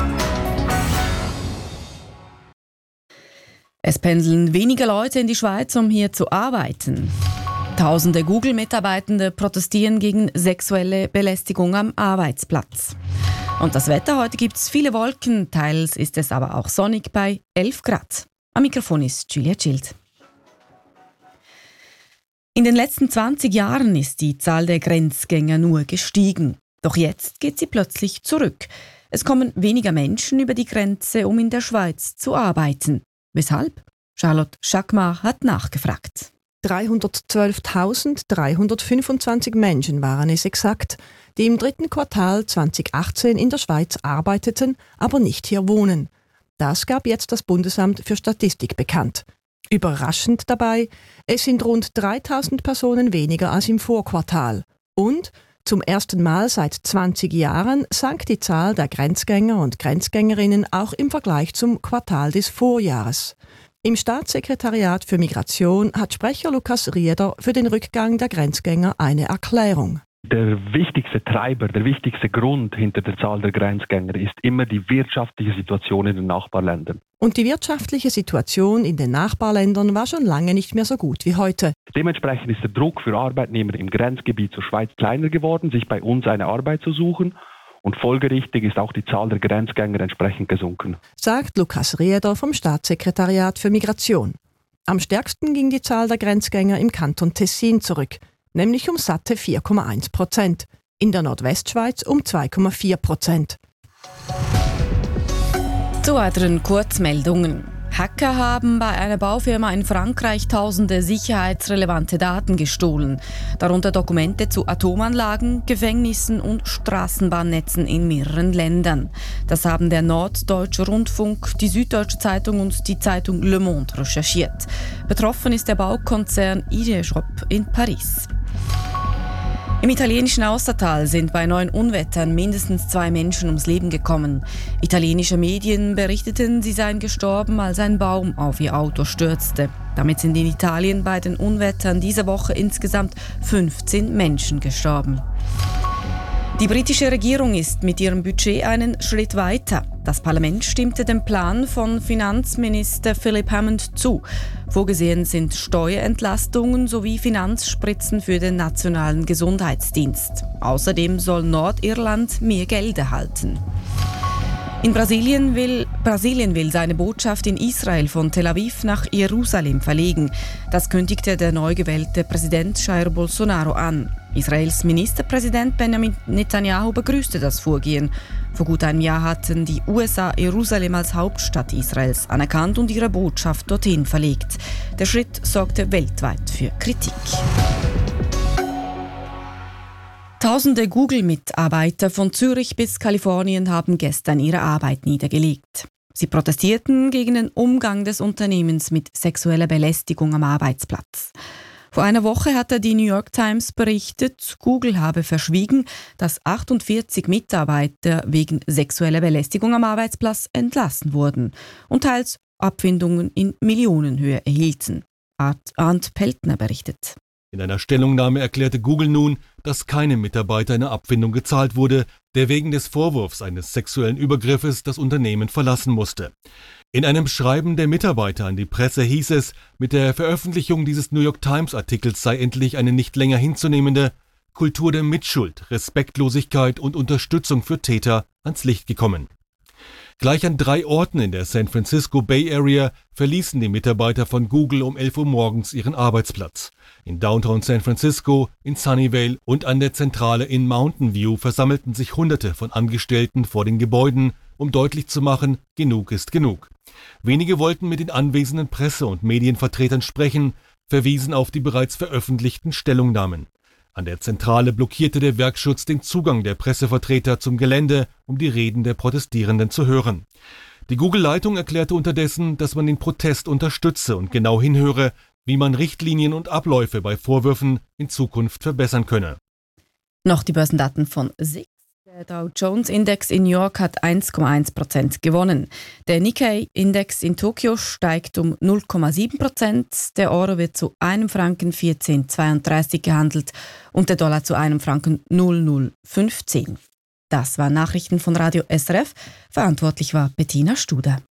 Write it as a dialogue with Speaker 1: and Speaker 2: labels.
Speaker 1: Es pendeln weniger Leute in die Schweiz, um hier zu arbeiten. Tausende Google-Mitarbeitende protestieren gegen sexuelle Belästigung am Arbeitsplatz. Und das Wetter, heute gibt es viele Wolken, teils ist es aber auch sonnig bei 11 Grad. Am Mikrofon ist Julia Schild. In den letzten 20 Jahren ist die Zahl der Grenzgänger nur gestiegen. Doch jetzt geht sie plötzlich zurück. Es kommen weniger Menschen über die Grenze, um in der Schweiz zu arbeiten. Weshalb? Charlotte Schackmar hat nachgefragt.
Speaker 2: 312.325 Menschen waren es exakt, die im dritten Quartal 2018 in der Schweiz arbeiteten, aber nicht hier wohnen. Das gab jetzt das Bundesamt für Statistik bekannt. Überraschend dabei, es sind rund 3.000 Personen weniger als im Vorquartal. Und zum ersten Mal seit 20 Jahren sank die Zahl der Grenzgänger und Grenzgängerinnen auch im Vergleich zum Quartal des Vorjahres. Im Staatssekretariat für Migration hat Sprecher Lukas Rieder für den Rückgang der Grenzgänger eine Erklärung.
Speaker 3: Der wichtigste Treiber, der wichtigste Grund hinter der Zahl der Grenzgänger ist immer die wirtschaftliche Situation in den Nachbarländern.
Speaker 2: Und die wirtschaftliche Situation in den Nachbarländern war schon lange nicht mehr so gut wie heute.
Speaker 3: Dementsprechend ist der Druck für Arbeitnehmer im Grenzgebiet zur Schweiz kleiner geworden, sich bei uns eine Arbeit zu suchen. Und folgerichtig ist auch die Zahl der Grenzgänger entsprechend gesunken, sagt
Speaker 2: Lukas Rieder vom Staatssekretariat für Migration. Am stärksten ging die Zahl der Grenzgänger im Kanton Tessin zurück, nämlich um satte 4,1%, in der Nordwestschweiz um 2,4%.
Speaker 1: Zu weiteren Kurzmeldungen. Hacker haben bei einer Baufirma in Frankreich tausende sicherheitsrelevante Daten gestohlen, darunter Dokumente zu Atomanlagen, Gefängnissen und Straßenbahnnetzen in mehreren Ländern. Das haben der Norddeutsche Rundfunk, die Süddeutsche Zeitung und die Zeitung Le Monde recherchiert. Betroffen ist der Baukonzern Ideshop in Paris. Im italienischen Austertal sind bei 9 Unwettern mindestens 2 Menschen ums Leben gekommen. Italienische Medien berichteten, sie seien gestorben, als ein Baum auf ihr Auto stürzte. Damit sind in Italien bei den Unwettern diese Woche insgesamt 15 Menschen gestorben. Die britische Regierung ist mit ihrem Budget einen Schritt weiter. Das Parlament stimmte dem Plan von Finanzminister Philip Hammond zu. Vorgesehen sind Steuerentlastungen sowie Finanzspritzen für den Nationalen Gesundheitsdienst. Außerdem soll Nordirland mehr Geld erhalten. Brasilien will seine Botschaft in Israel von Tel Aviv nach Jerusalem verlegen. Das kündigte der neu gewählte Präsident Jair Bolsonaro an. Israels Ministerpräsident Benjamin Netanyahu begrüßte das Vorgehen. Vor gut einem Jahr hatten die USA Jerusalem als Hauptstadt Israels anerkannt und ihre Botschaft dorthin verlegt. Der Schritt sorgte weltweit für Kritik. Tausende Google-Mitarbeiter von Zürich bis Kalifornien haben gestern ihre Arbeit niedergelegt. Sie protestierten gegen den Umgang des Unternehmens mit sexueller Belästigung am Arbeitsplatz. Vor einer Woche hatte die New York Times berichtet, Google habe verschwiegen, dass 48 Mitarbeiter wegen sexueller Belästigung am Arbeitsplatz entlassen wurden und teils Abfindungen in Millionenhöhe erhielten. Arndt Peltner berichtet.
Speaker 4: In einer Stellungnahme erklärte Google nun, dass keinem Mitarbeiter eine Abfindung gezahlt wurde, der wegen des Vorwurfs eines sexuellen Übergriffes das Unternehmen verlassen musste. In einem Schreiben der Mitarbeiter an die Presse hieß es, mit der Veröffentlichung dieses New York Times-Artikels sei endlich eine nicht länger hinzunehmende Kultur der Mitschuld, Respektlosigkeit und Unterstützung für Täter ans Licht gekommen. Gleich an 3 Orten in der San Francisco Bay Area verließen die Mitarbeiter von Google um 11 Uhr morgens ihren Arbeitsplatz. In Downtown San Francisco, in Sunnyvale und an der Zentrale in Mountain View versammelten sich Hunderte von Angestellten vor den Gebäuden, um deutlich zu machen, genug ist genug. Wenige wollten mit den anwesenden Presse- und Medienvertretern sprechen, verwiesen auf die bereits veröffentlichten Stellungnahmen. An der Zentrale blockierte der Werkschutz den Zugang der Pressevertreter zum Gelände, um die Reden der Protestierenden zu hören. Die Google-Leitung erklärte unterdessen, dass man den Protest unterstütze und genau hinhöre, wie man Richtlinien und Abläufe bei Vorwürfen in Zukunft verbessern könne.
Speaker 1: Noch die Börsendaten von SIX. Der Dow Jones Index in New York hat 1,1% gewonnen. Der Nikkei-Index in Tokio steigt um 0,7%. Der Euro wird zu einem Franken 14,32 gehandelt und der Dollar zu einem Franken 0,015. Das waren Nachrichten von Radio SRF. Verantwortlich war Bettina Studer.